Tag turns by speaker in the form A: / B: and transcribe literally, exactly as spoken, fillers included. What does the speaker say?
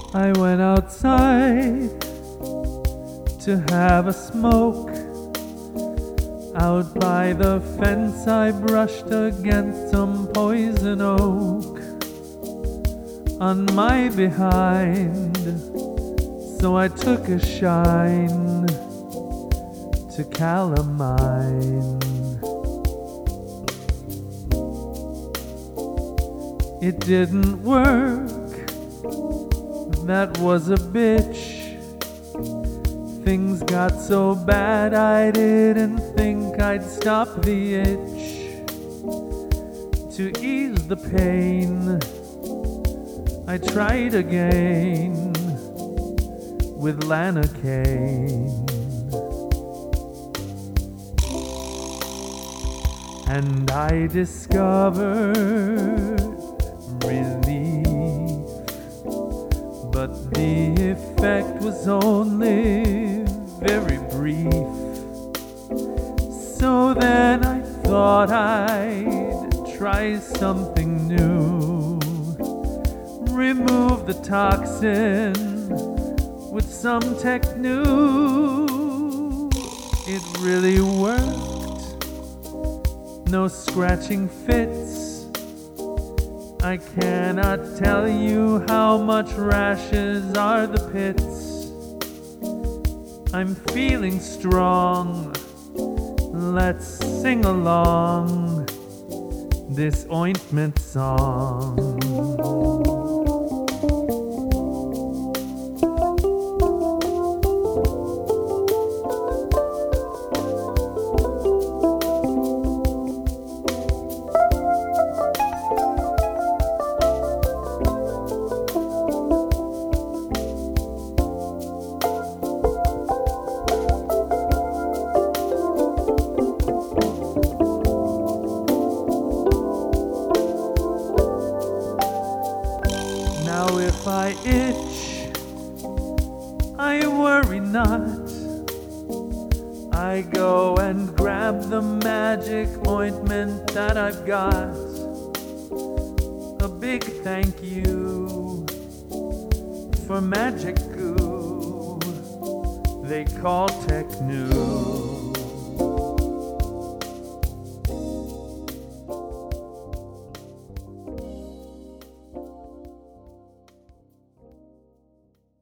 A: I went outside to have a smoke. Out by the fence I brushed against some poison oak on my behind, so I took a shine to calamine. It didn't work, that was a bitch. Things got so bad I didn't think I'd stop the itch. To ease the pain, I tried again with Lanacaine. And I discovered relief, but the effect was only very brief. So then I thought I'd try something new, remove the toxin with some tech new. It really worked, no scratching fits. I cannot tell you how much rashes are the pits. I'm feeling strong, let's sing along this ointment song. Now if I itch, I worry not. I go and grab the magic ointment that I've got. A big thank you for magic goo they call Tech New.